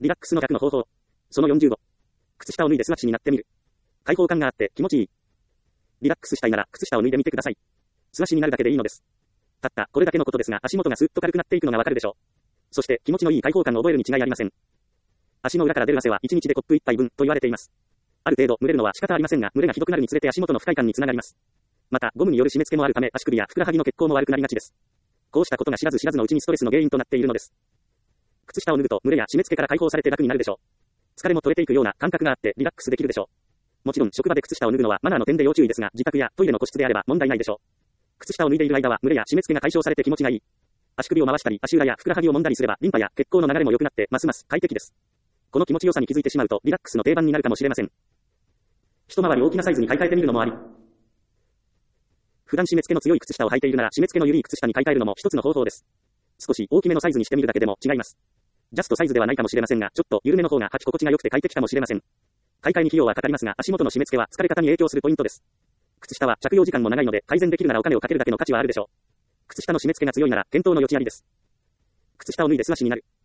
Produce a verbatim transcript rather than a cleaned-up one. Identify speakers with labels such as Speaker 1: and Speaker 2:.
Speaker 1: リラックスの逆の方法。そのよんじゅうご。靴下を脱いで素足になってみる。開放感があって気持ちいい。リラックスしたいなら靴下を脱いでみてください。素足になるだけでいいのです。たったこれだけのことですが足元がスッと軽くなっていくのがわかるでしょう。そして気持ちのいい開放感を覚えるに違いありません。足の裏から出る汗はいちにちでコップいっぱいぶんと言われています。ある程度蒸れるのは仕方ありませんが、蒸れがひどくなるにつれて足元の不快感につながります。またゴムによる締め付けもあるため足首やふくらはぎの血行も悪くなりがちです。こうしたことが知らず知らずのうちにストレスの原因となっているのです。靴下を脱ぐと蒸れや締め付けから解放されて楽になるでしょう。疲れも取れていくような感覚があってリラックスできるでしょう。もちろん職場で靴下を脱ぐのはマナーの点で要注意ですが、自宅やトイレの個室であれば問題ないでしょう。靴下を脱いでいる間は蒸れや締め付けが解消されて気持ちがいい。足首を回したり足裏やふくらはぎを揉んだりすればリンパや血行の流れも良くなってますます快適です。この気持ちよさに気づいてしまうとリラックスの定番になるかもしれません。一回り大きなサイズに買い替えてみるのもあり。普段締め付けの強い靴下を履いているなら締め付けの緩い靴下に買い替えるのも一つの方法です。少し大きめのサイズにしてみるだけでも違います。ジャストサイズではないかもしれませんが、ちょっと緩めの方が履き心地が良くて快適かもしれません。買い替えに費用はかかりますが、足元の締め付けは疲れ方に影響するポイントです。靴下は着用時間も長いので改善できるならお金をかけるだけの価値はあるでしょう。靴下の締め付けが強いなら検討の余地ありです。靴下を脱いで素足になる。